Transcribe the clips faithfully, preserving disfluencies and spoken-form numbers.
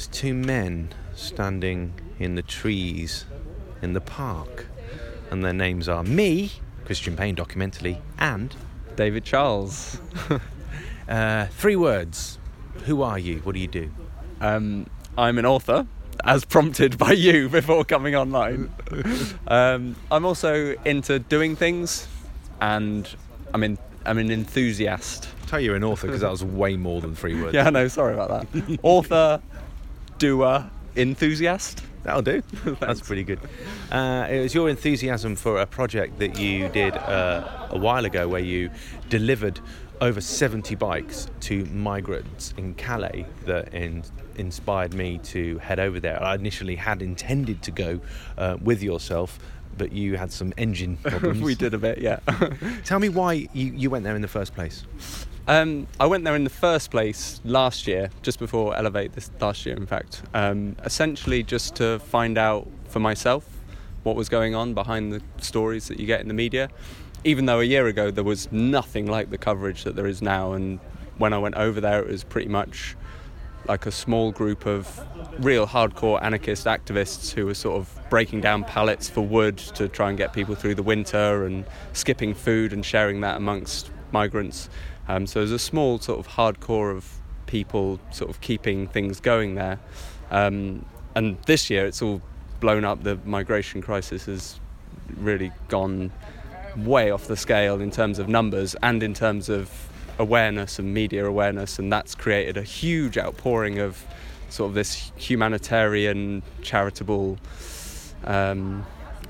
There's two men standing in the trees in the park, and their names are me, Christian Payne documentally, and David Charles. uh, three words. Who are you? What do you do? Um, I'm an author, as prompted by you before coming online. um, I'm also into doing things, and I'm in. I'm an enthusiast. I'll tell you you're an author because that was way more than three words. Yeah, no, sorry about that. Author, doer, enthusiast. That'll do. That's pretty good. Uh, it was your enthusiasm for a project that you did uh, a while ago where you delivered over seventy bikes to migrants in Calais that in, inspired me to head over there. I initially had intended to go uh, with yourself, but you had some engine problems. We did a bit, yeah. Tell me why you, you went there in the first place. Um, I went there in the first place last year, just before Elevate, this last year in fact, um, essentially just to find out for myself what was going on behind the stories that you get in the media, even though a year ago there was nothing like the coverage that there is now. And when I went over there, it was pretty much like a small group of real hardcore anarchist activists who were sort of breaking down pallets for wood to try and get people through the winter and skipping food and sharing that amongst migrants. Um, so there's a small sort of hardcore of people sort of keeping things going there. Um, and this year it's all blown up. The migration crisis has really gone way off the scale in terms of numbers and in terms of awareness and media awareness, and that's created a huge outpouring of sort of this humanitarian, charitable um,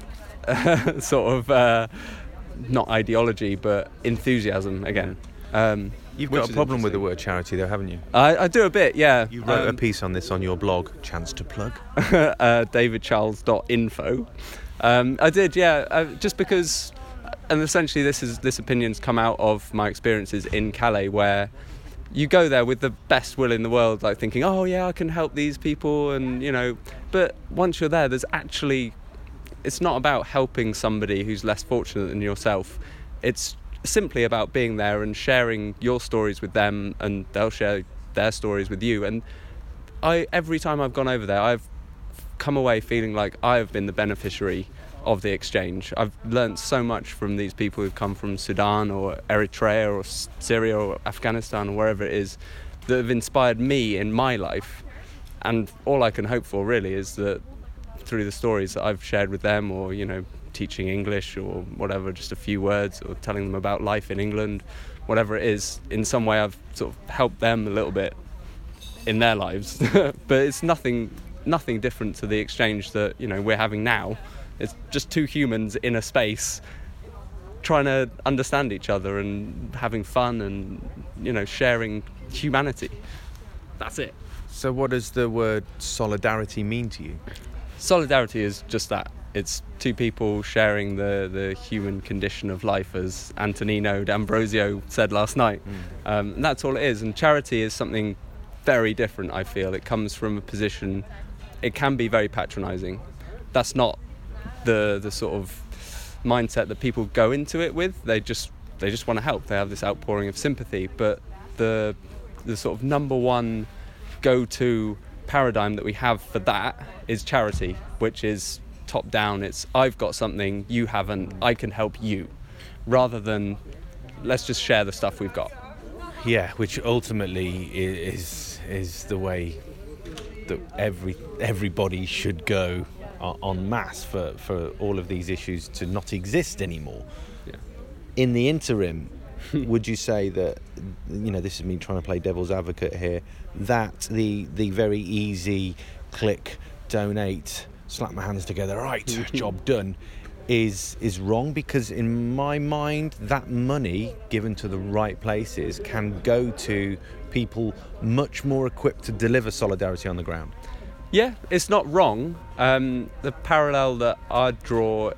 sort of uh, not ideology but enthusiasm again. Um, You've got a problem with the word charity though, haven't you? I, I do a bit, yeah. You wrote um, a piece on this on your blog, chance to plug. uh, david charles dot info. Um, I did, yeah, uh, just because, and essentially this is this opinion's come out of my experiences in Calais, where you go there with the best will in the world, like thinking, oh yeah, I can help these people, and you know, but once you're there, there's actually, it's not about helping somebody who's less fortunate than yourself. It's simply about being there and sharing your stories with them, and they'll share their stories with you. And I, every time I've gone over there, I've come away feeling like I've been the beneficiary of the exchange. I've learnt so much from these people who've come from Sudan or Eritrea or Syria or Afghanistan or wherever it is, that have inspired me in my life. And all I can hope for really is that through the stories that I've shared with them, or you know, teaching English or whatever, just a few words, or telling them about life in England, whatever it is, in some way I've sort of helped them a little bit in their lives. But it's nothing nothing different to the exchange that, you know, we're having now. It's just two humans in a space trying to understand each other and having fun and, you know, sharing humanity. That's it. So what does the word solidarity mean to you? Solidarity is just that. It's two people sharing the, the human condition of life, as Antonino D'Ambrosio said last night. Mm. Um, and that's all it is. And charity is something very different, I feel. It comes from a position, it can be very patronising. That's not the the sort of mindset that people go into it with. They just they just want to help. They have this outpouring of sympathy. But the the sort of number one go-to paradigm that we have for that is charity, which is top down. It's I've got something you haven't, I can help you, rather than let's just share the stuff we've got. Yeah, which ultimately is is the way that every everybody should go en masse for, for all of these issues to not exist anymore. Yeah. In the interim, would you say that, you know, this is me trying to play devil's advocate here, that the the very easy click, donate, slap my hands together, right, job done, is is wrong? Because in my mind, that money given to the right places can go to people much more equipped to deliver solidarity on the ground. Yeah, it's not wrong. Um, the parallel that I draw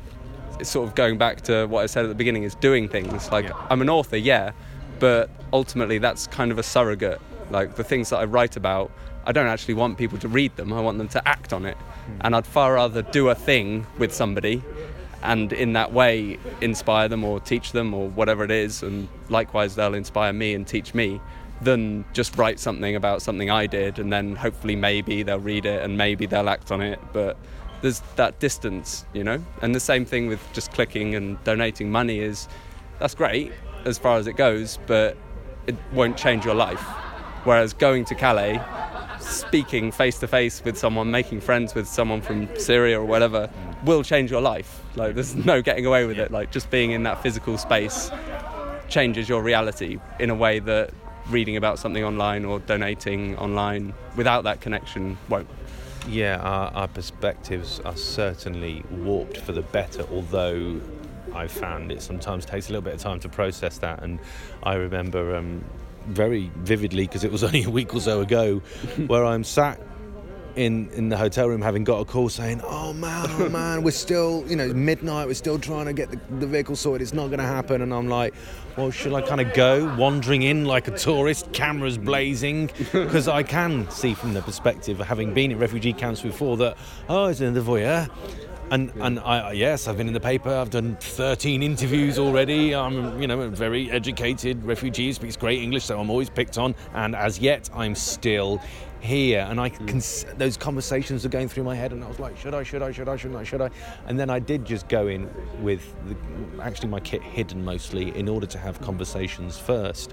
is sort of going back to what I said at the beginning, is doing things. Like, yeah. I'm an author, yeah, but ultimately that's kind of a surrogate. Like, the things that I write about, I don't actually want people to read them, I want them to act on it. Mm. And I'd far rather do a thing with somebody and in that way inspire them or teach them or whatever it is, and likewise they'll inspire me and teach me, than just write something about something I did, and then hopefully maybe they'll read it and maybe they'll act on it. But there's that distance, you know. And the same thing with just clicking and donating money is, that's great as far as it goes, but it won't change your life. Whereas going to Calais, speaking face to face with someone, making friends with someone from Syria or whatever, will change your life. Like, there's no getting away with it. Like, just being in that physical space changes your reality in a way that reading about something online or donating online without that connection won't. Yeah, our, our perspectives are certainly warped for the better, although I've found it sometimes takes a little bit of time to process that. And I remember um, very vividly, because it was only a week or so ago, where I'm sat in in the hotel room having got a call saying, oh man, oh man, we're still, you know, midnight, we're still trying to get the, the vehicle sorted, it's not going to happen. And I'm like, well, should I kind of go wandering in like a tourist, cameras blazing? Because I can see from the perspective of having been in refugee camps before that, oh, it's in the voyeur. And yeah. and I yes, I've been in the paper. I've done thirteen interviews already. I'm you know a very educated refugee, speaks great English, so I'm always picked on. And as yet, I'm still here. And I can mm. those conversations are going through my head, and I was like, should I? Should I? Should I? Shouldn't I? Should I? And then I did just go in with the, actually my kit hidden mostly in order to have conversations first.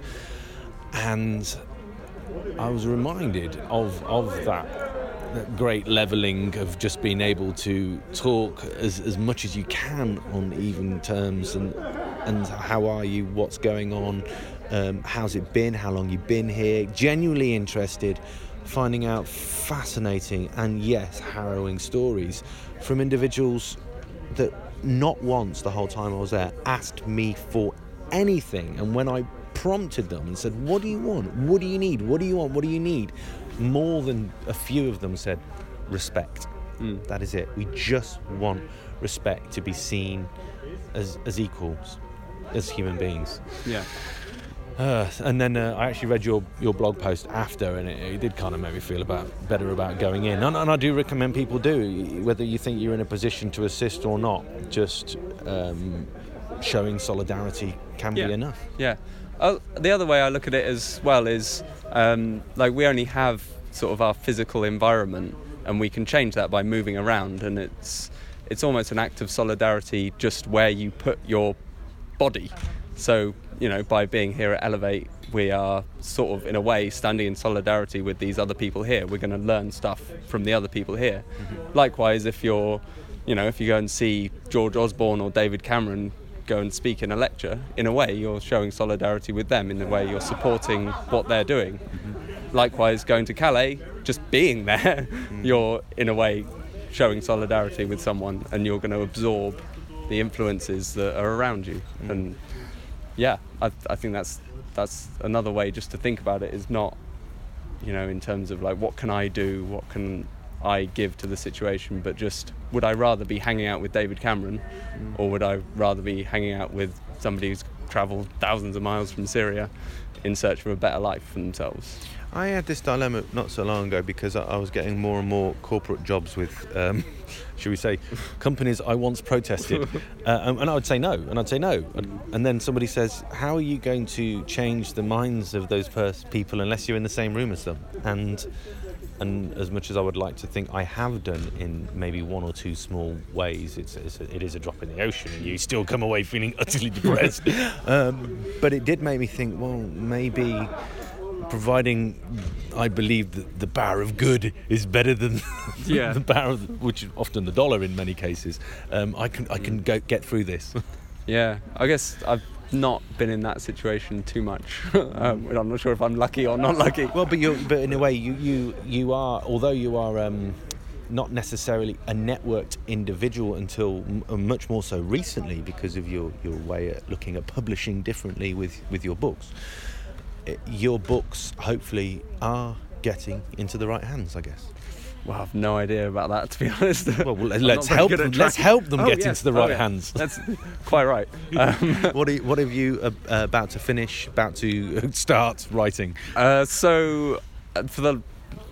And I was reminded of of that. That great levelling of just being able to talk as, as much as you can on even terms, and and how are you, what's going on, um, how's it been, how long you've been here, genuinely interested, finding out fascinating and yes harrowing stories from individuals that not once the whole time I was there asked me for anything. And when I prompted them and said, what do you want, what do you need, what do you want, what do you need, more than a few of them said respect. Mm. That is it. We just want respect, to be seen as as equals, as human beings. Yeah. Uh, and then uh, I actually read your, your blog post after, and it, it did kind of make me feel about better about going in. And, and I do recommend people do, whether you think you're in a position to assist or not, just um, showing solidarity can yeah. be enough. Yeah. Uh, the other way I look at it as well is um, like we only have sort of our physical environment, and we can change that by moving around, and it's it's almost an act of solidarity just where you put your body. So, you know, by being here at Elevate, we are sort of in a way standing in solidarity with these other people here. We're going to learn stuff from the other people here. Mm-hmm. Likewise, if you're, you know, if you go and see George Osborne or David Cameron go and speak in a lecture, in a way you're showing solidarity with them, in a way you're supporting what they're doing. Mm-hmm. Likewise, going to Calais, just being there, mm-hmm. you're in a way showing solidarity with someone, and you're going to absorb the influences that are around you. Mm-hmm. And yeah, I, I think that's that's another way just to think about it, is not, you know, in terms of like, what can I do, what can I give to the situation, but just, would I rather be hanging out with David Cameron, mm. or would I rather be hanging out with somebody who's travelled thousands of miles from Syria in search of a better life for themselves? I had this dilemma not so long ago, because I, I was getting more and more corporate jobs with, um, should we say, companies I once protested, uh, and, and I would say no, and I'd say no, and, and then somebody says, how are you going to change the minds of those pers- people unless you're in the same room as them? And And as much as I would like to think I have done in maybe one or two small ways, it's, it's a, it is a drop in the ocean, and you still come away feeling utterly depressed. um, but it did make me think, well, maybe providing I believe that the power of good is better than yeah. the power of, which is often the dollar in many cases, um, I can I can go, get through this. Yeah, I guess I've not been in that situation too much. um, I'm not sure if I'm lucky or not lucky. Well, but you but in a way you you, you are, although you are um, not necessarily a networked individual until m- much more so recently, because of your, your way at looking at publishing differently with, with your books. It, your books hopefully are getting into the right hands, I guess. Well, I've no idea about that, to be honest. Well, well let's help them. Let's help them oh, get yes. into the right oh, yeah. hands. That's quite right. Um, what are you, what have you uh, uh, about to finish? About to start writing? Uh, so, uh, for the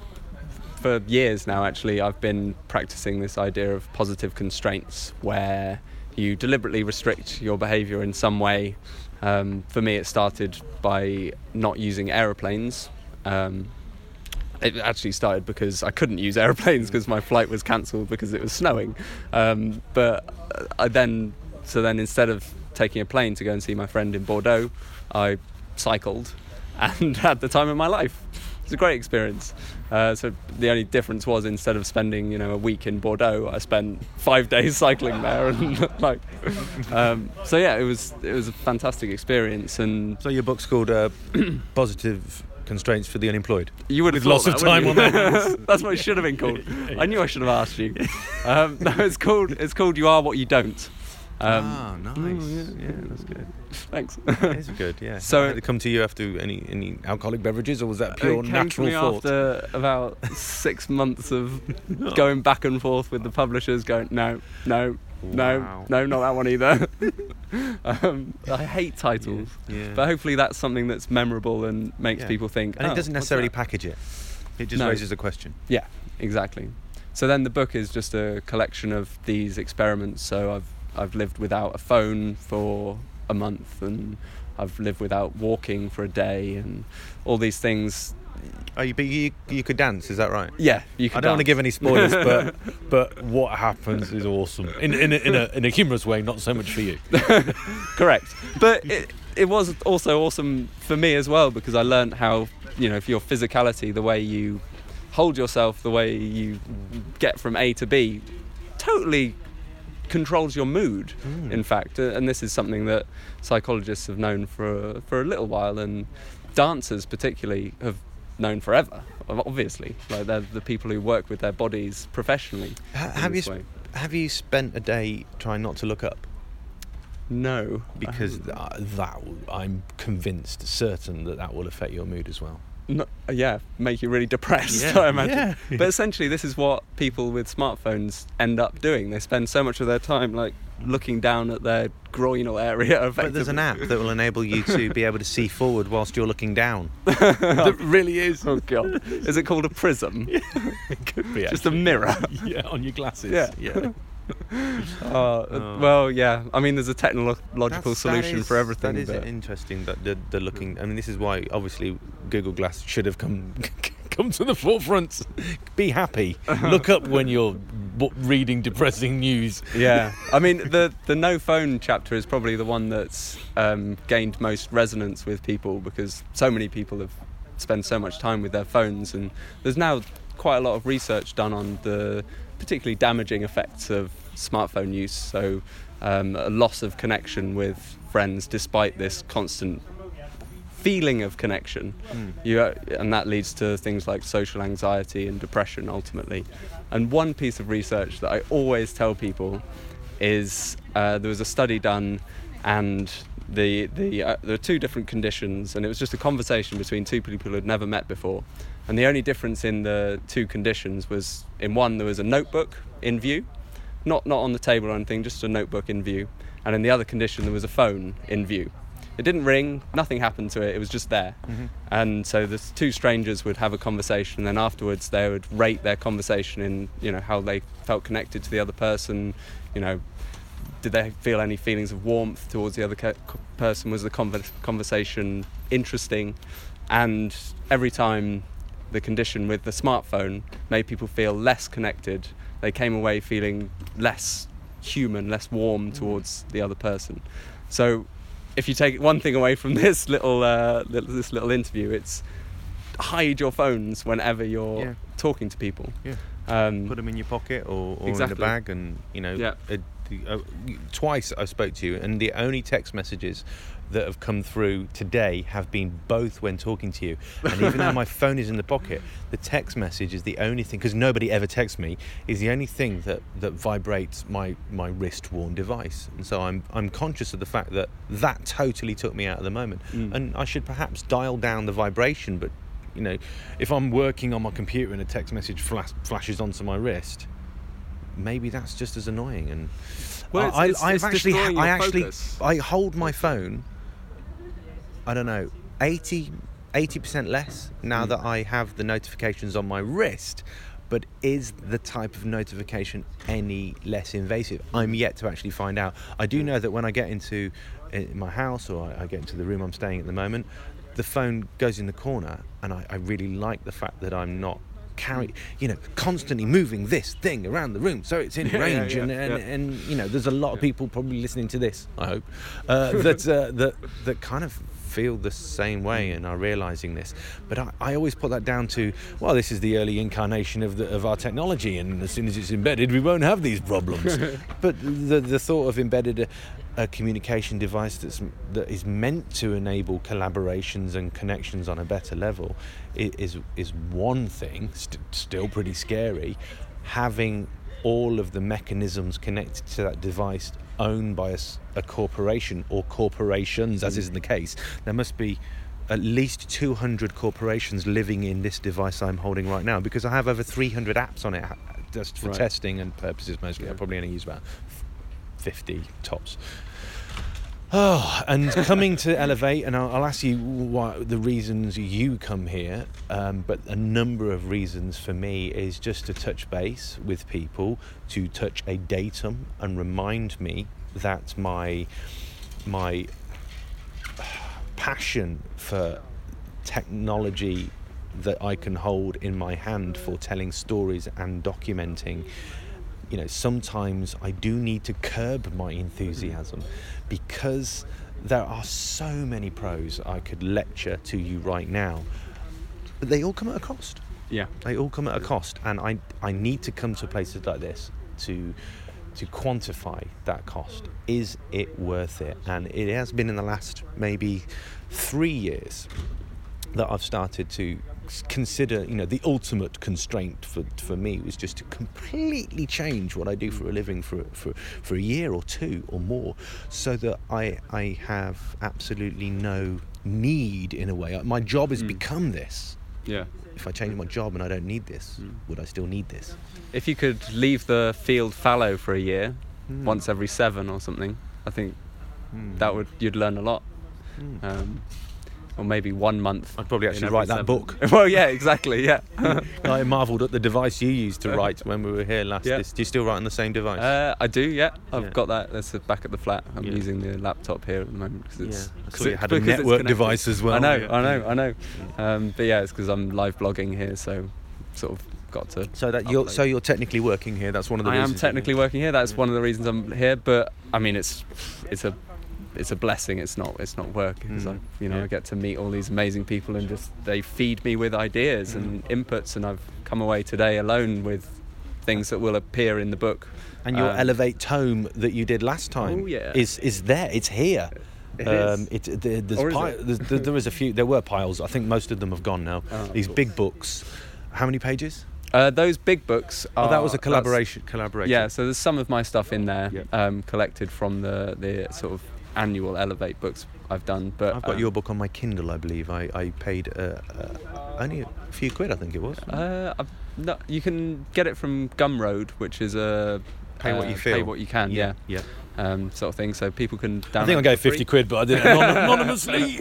for years now, actually, I've been practicing this idea of positive constraints, where you deliberately restrict your behaviour in some way, Um, for me, it started by not using aeroplanes. Um, it actually started because I couldn't use aeroplanes because my flight was cancelled because it was snowing. Um, but I then, so then instead of taking a plane to go and see my friend in Bordeaux, I cycled and had the time of my life. It's a great experience. Uh, so the only difference was, instead of spending, you know, a week in Bordeaux, I spent five days cycling there, and like, um, so yeah, it was it was a fantastic experience. And So your book's called uh, Positive Constraints for the Unemployed. you would have With lots thought of that, time wouldn't on you? their hands. That's what it should have been called. I knew I should have asked you. Um, no, it's called it's called You Are What You Don't. Um, ah, nice. oh, yeah, yeah, that's good. Thanks. It's good, yeah. So- did it come to you after any any alcoholic beverages, or was that pure It came natural to me thought? after about six months of going back and forth with the publishers, going no, no, no, Wow. no, not that one either. um, I hate titles, Yeah. but hopefully that's something that's memorable and makes Yeah. people think. And "Oh, it doesn't what's necessarily that?" package it. It just No. raises a question. Yeah, exactly. So then the book is just a collection of these experiments. So I've I've lived without a phone for a month, and I've lived without walking for a day, and all these things. Oh, you, but you you could dance, is that right? Yeah, you can. I don't want to dance. give any spoilers, but but what happens is awesome. In in a, in a in a humorous way, not so much for you. Correct. But it, it was also awesome for me as well, because I learned how, you know, for your physicality, the way you hold yourself, the way you get from A to B, totally controls your mood, Mm. in fact. Uh, And this is something that psychologists have known for, for a little while, and dancers particularly have known forever, obviously. Like, they're the people who work with their bodies professionally. Ha- in have you this way. sp- have you spent a day trying not to look up? No. Because I uh, that will, I'm convinced, certain that that will affect your mood as well. No, yeah, make you really depressed, Yeah, I imagine. yeah. But essentially, this is what people with smartphones end up doing. They spend so much of their time, like, looking down at their groinal area. But there's an app that will enable you to be able to see forward whilst you're looking down. that really is. Oh god, is it called a prism? It could be Just a mirror. Yeah, on your glasses. Yeah. yeah. Uh, Oh. Well, yeah. I mean, there's a technological That's- solution that is, for everything. That is but interesting. That the, the looking. I mean, this is why obviously Google Glass should have come come to the forefront. Be happy. Look up when you're w- reading depressing news. yeah, I mean, the the no phone chapter is probably the one that's um, gained most resonance with people, because so many people have spent so much time with their phones, and there's now quite a lot of research done on the particularly damaging effects of smartphone use. So um, a loss of connection with friends despite this constant feeling of connection. Mm. You, uh, and that leads to things like social anxiety and depression ultimately. And one piece of research that I always tell people is uh, there was a study done, and the the uh, there were two different conditions, and it was just a conversation between two people who had never met before. And the only difference in the two conditions was, in one there was a notebook in view, not not on the table or anything, just a notebook in view, and in the other condition there was a phone in view. It didn't ring, nothing happened to it, it was just there. Mm-hmm. And so the two strangers would have a conversation, and then afterwards they would rate their conversation in, you know, how they felt connected to the other person, you know, did they feel any feelings of warmth towards the other co- person, was the conver- conversation interesting. And every time the condition with the smartphone made people feel less connected, they came away feeling less human, less warm towards the other person. So if you take one thing away from this little, uh, little this little interview, it's hide your phones whenever you're Yeah. talking to people. Yeah. Um, Put them in your pocket or, or Exactly. in a bag, and you know. Yeah. Uh, uh, twice I spoke to you, and the only text messages that have come through today have been both when talking to you. And even though my phone is in the pocket, the text message is the only thing, because nobody ever texts me, is the only thing that, that vibrates my, my wrist-worn device. And so I'm I'm conscious of the fact that that totally took me out of the moment. Mm. And I should perhaps dial down the vibration, but you know, if I'm working on my computer and a text message flash, flashes onto my wrist, maybe that's just as annoying. And Well, it's- I, it's- I've it's actually, destroying I your actually, focus. I hold my phone. I don't know, eighty percent less now Mm. that I have the notifications on my wrist. but is the type of notification any less invasive? I'm yet to actually find out. I do know that when I get into in my house, or I, I get into the room I'm staying at the moment, the phone goes in the corner, and I, I really like the fact that I'm not carry, you know, constantly moving this thing around the room so it's in yeah, range, yeah, and, yeah, and, yeah. and you know, there's a lot of Yeah. people probably listening to this, I hope, uh, that uh, that that kind of feel the same way and are realizing this. But I, I always put that down to, well, this is the early incarnation of the of our technology, and as soon as it's embedded, we won't have these problems. But the the thought of embedded a, a communication device that's that is meant to enable collaborations and connections on a better level is is one thing, st- still pretty scary. Having all of the mechanisms connected to that device owned by a, a corporation or corporations, as is the case, there must be at least two hundred corporations living in this device I'm holding right now, because I have over three hundred apps on it just for Right. testing and purposes mostly. Yeah. I probably only use about fifty tops. Oh, and coming to Elevate, and I'll, I'll ask you what the reasons you come here, um, but a number of reasons for me is just to touch base with people, to touch a datum and remind me that my my passion for technology that I can hold in my hand for telling stories and documenting, you know, sometimes I do need to curb my enthusiasm, because there are so many pros I could lecture to you right now, but they all come at a cost. Yeah. They all come at a cost, and I I need to come to places like this to to quantify that cost. Is it worth it? And it has been in the last maybe three years that I've started to consider, you know, the ultimate constraint for for me was just to completely change what I do for a living for for for a year or two or more, so that I I have absolutely no need, in a way. My job has Mm. become this. Yeah. If I change my job and I don't need this, Mm. would I still need this? If you could leave the field fallow for a year, Mm. once every seven or something, I think Mm. that would you'd learn a lot. Mm. Um, or maybe one month. I'd probably in actually every write that seven. book. Well, yeah, exactly, yeah. I marvelled at the device you used to write when we were here last. Yeah. This, do you still write on the same device? Uh, I do, yeah. I've Yeah. got that. That's back at the flat. I'm Yeah. using the laptop here at the moment because it's. Yeah. I 'cause saw you it- had a because it's network connected. device as well. I know, Yeah. I know, I know. Um, but yeah, it's because I'm live blogging here, so sort of got to. So that you're upload. so you're technically working here. That's one of the I reasons. am technically working here. That's Yeah. one of the reasons I'm here. But I mean, it's it's a it's a blessing. It's not it's not work because Mm. I you know Yeah. I get to meet all these amazing people and just they feed me with ideas Mm. and inputs. And I've come away today alone with things that will appear in the book. And your Um, Elevate tome that you did last time Oh, yeah. is is there. It's here. It um, is. It, there, there's Or is pi- it? there's, there, there is a few. There were piles. I think most of them have gone now. Oh, These cool. big books. How many pages? Uh, those big books. Are, Oh, that was a that's- collaboration. Collaboration. Yeah, so there's some of my stuff in there, Yep. um, collected from the, the sort of annual Elevate books I've done. But I've got um, your book on my Kindle, I believe. I, I paid uh, uh, only a few quid, I think it was. Uh, I've, no, you can get it from Gumroad, which is a Pay what uh, you feel. Pay what you can, yeah, Yeah. um, sort of thing. So people can download. I think I it gave for free. fifty quid, but I did it anon- anonymously.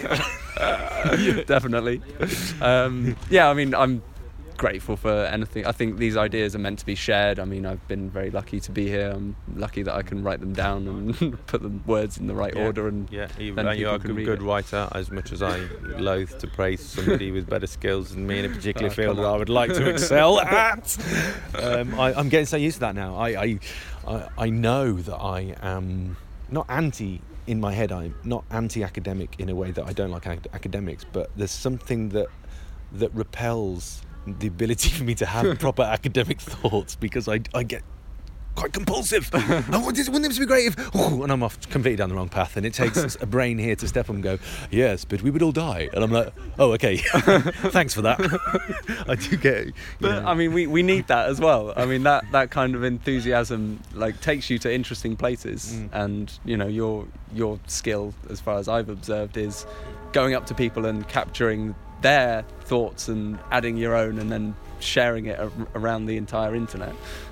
Definitely. Um, yeah, I mean, I'm grateful for anything. I think these ideas are meant to be shared. I mean, I've been very lucky to be here. I'm lucky that I can write them down and put the words in the right Yeah. order. And Yeah, you, then and you are a people can good, read good it. writer, as much as I loathe to praise somebody with better skills than me in a particular Oh, field come that on. I would like to excel at. Um, I, I'm getting so used to that now. I, I, I, I know that I am not anti, in my head, I'm not anti-academic in a way that I don't like ac- academics, but there's something that that repels the ability for me to have proper academic thoughts, because I, I get quite compulsive. Oh, wouldn't this be great if... Oh, and I'm off completely down the wrong path, and it takes a brain here to step up and go, yes, but we would all die. And I'm like, oh, okay, thanks for that. I do get it. But I mean, we, we need that as well. I mean, that, that kind of enthusiasm like takes you to interesting places, Mm. and you know your your skill, as far as I've observed, is going up to people and capturing their thoughts and adding your own, and then sharing it ar- around the entire internet.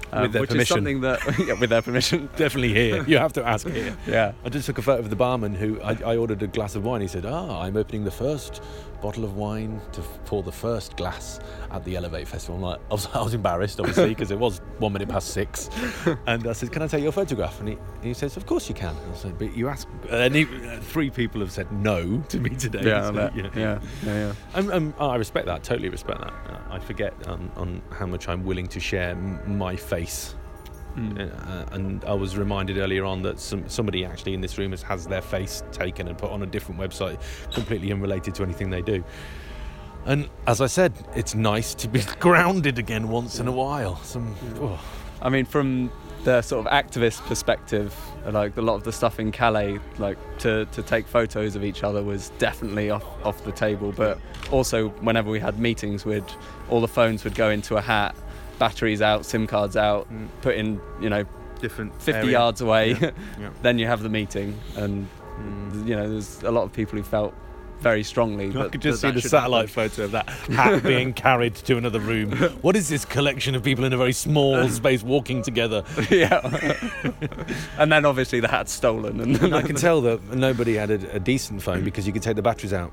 um, With their which permission. is something that yeah, with their permission. Definitely here. You have to ask here. Yeah. I just took a photo of the barman who I, I ordered a glass of wine. He said, "Ah, I'm opening the first bottle of wine to f- pour the first glass at the Elevate Festival." I'm like, I was, I was embarrassed, obviously, because it was one minute past six. And I said, "Can I take your photograph?" And he, he says, "Of course you can." I said, "But you asked." And he, uh, three people have said no to me today. Yeah, so, I bet. yeah, yeah, yeah. And, and I respect that. Totally respect that. Uh, I forget on, on how much I'm willing to share m- my face. Mm. Uh, and I was reminded earlier on that some, somebody actually in this room has, has their face taken and put on a different website, completely unrelated to anything they do. And as I said, it's nice to be grounded again once in a while. Some, oh. I mean, from the sort of activist perspective, like a lot of the stuff in Calais, like to, to take photos of each other was definitely off, off the table. But also, whenever we had meetings, we'd all the phones would go into a hat, batteries out, SIM cards out, Mm. put in, you know, different fifty area. yards away. Yeah. Yeah. Then you have the meeting, and Mm. you know, there's a lot of people who felt very strongly. I that, could just that see that the should satellite happen. photo of that hat being carried to another room. What is this collection of people in a very small space walking together? Yeah. And then obviously the hat's stolen, and And I can tell that nobody had a, a decent phone because you could take the batteries out.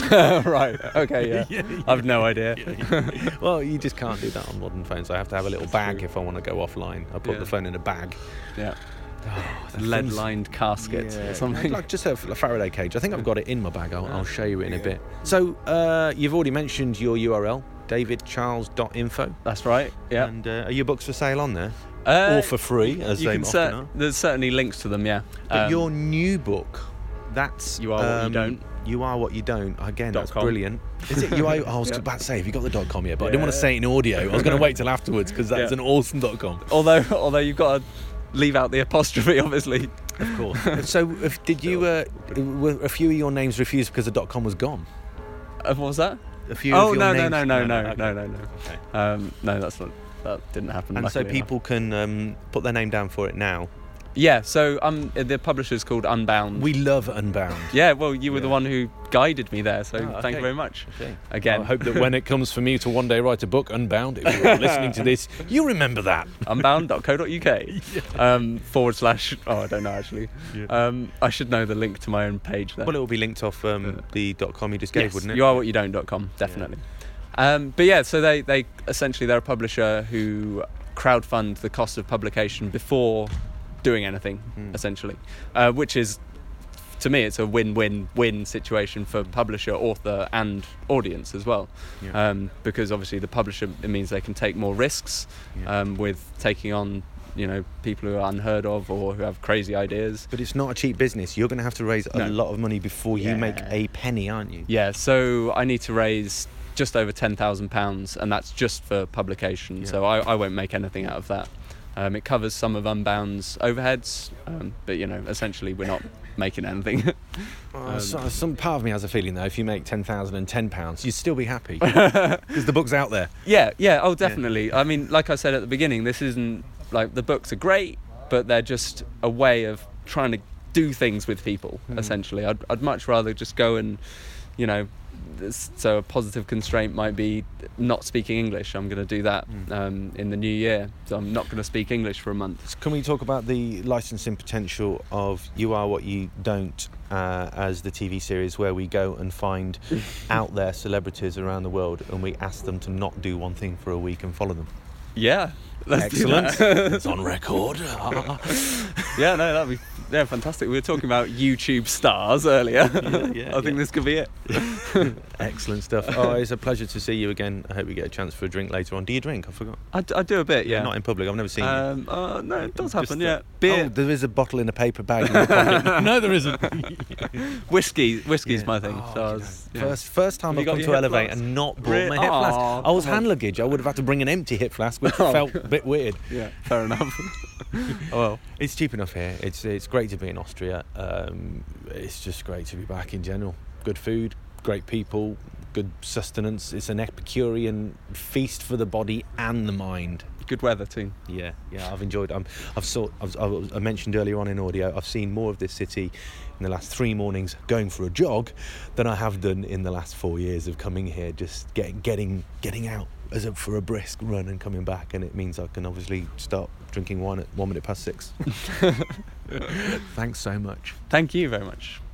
right. Okay. Yeah. Yeah, yeah. I've no idea. Well, you just can't do that on modern phones. I have to have a little bag true. if I want to go offline. I put Yeah. the phone in a bag. Yeah. Oh, the things- Lead-lined casket Yeah, or something. like just a, a Faraday cage. I think I've got it in my bag. I'll, I'll show you it in a bit. So uh, you've already mentioned your U R L, david charles dot info. That's right. Yeah. And uh, are your books for sale on there? Uh, or for free, as you they can often cer- are? There's certainly links to them. Yeah. But Um, your new book, that's You Are What You um, Don't. You Are What You Don't. Again, Dot that's com. brilliant. Is it? You are, I was Yeah. about to say, have you got the dot com yet? But I didn't want to Yeah. say it in audio. I was going to wait till afterwards because that's Yeah. an awesome dot com. although, although you've got to leave out the apostrophe, obviously. Of course. So, if, did you? Uh, were a few of your names refused because the dot com was gone? Uh, what was that? A few. Oh of your no, no, names? no, no, no, okay. no, no, no. Okay. Um, no, that's not. That didn't happen. And so luckily enough. people can um, put their name down for it now. Yeah. So um, the publisher's called Unbound. We love Unbound. Yeah. Well, you were the Yeah. one who guided me there, so Oh, thank okay. you very much. Okay. Again. I hope that when it comes for me to one day write a book, Unbound, if you're listening to this, you remember that. unbound dot co dot uk um, forward slash oh I don't know actually Yeah. um, I should know the link to my own page there. Well, it will be linked off um, the dot com you just gave, yes, wouldn't it? you are what you don't dot com definitely. Um, but yeah, so they, they essentially they're a publisher who crowdfund the cost of publication before doing anything Mm. essentially, uh, which is, to me, it's a win-win-win situation for publisher, author, and audience as well. Yeah. Um, because obviously the publisher, it means they can take more risks Yeah. um, with taking on, you know, people who are unheard of or who have crazy ideas. But it's not a cheap business. You're going to have to raise a No. lot of money before you Yeah. make a penny, aren't you? Yeah, so I need to raise just over ten thousand pounds, and that's just for publication. Yeah. So I, I won't make anything out of that. Um, it covers some of Unbound's overheads, um, but you know, essentially we're not making anything. Oh, so, some part of me has a feeling though, if you make ten thousand and ten pounds, you'd still be happy because the book's out there. Yeah, yeah, oh, definitely. I mean, like I said at the beginning, this isn't like the books are great, but they're just a way of trying to do things with people. Mm. Essentially, I'd I'd much rather just go and, you know. this- So a positive constraint might be not speaking English. I'm going to do that Mm. um, in the new year. So I'm not going to speak English for a month. Can we talk about the licensing potential of You Are What You Don't uh, as the T V series where we go and find out there celebrities around the world and we ask them to not do one thing for a week and follow them? Yeah, let's Excellent. do that. It's on record. Yeah, no, that'd be yeah, fantastic. We were talking about YouTube stars earlier. Yeah, yeah, I think yeah. this could be it. Excellent stuff. Oh, it's a pleasure to see you again. I hope we get a chance for a drink later on. Do you drink? I forgot. I, d- I do a bit, yeah. Not in public. I've never seen you. Um, uh, no, it does happen, Just, yeah. uh, Beer, Oh, there is a bottle in a paper bag in your pocket. No, there isn't. whiskey, whiskey's Yeah. my thing. Oh, so I do you was, know, yeah. First, first time Have you I've got come your to hip Elevate flask? and not brought Re- my hip flask. Aw, I was come on. hand luggage. I would have had to bring an empty hip flask, which Oh. felt a bit weird. Yeah, fair enough. Oh, well, It's cheap enough here. It's it's great to be in Austria. Um, it's just great to be back in general. Good food, great people, good sustenance. It's an Epicurean feast for the body and the mind. good weather too. Yeah, yeah, I've enjoyed. Um, I've saw. I've, I was- I mentioned earlier on in audio. I've seen more of this city in the last three mornings going for a jog than I have done in the last four years of coming here. Just getting, getting, getting out, as a, for a brisk run and coming back, and it means I can obviously start drinking wine at one minute past six. Thanks so much. Thank you very much.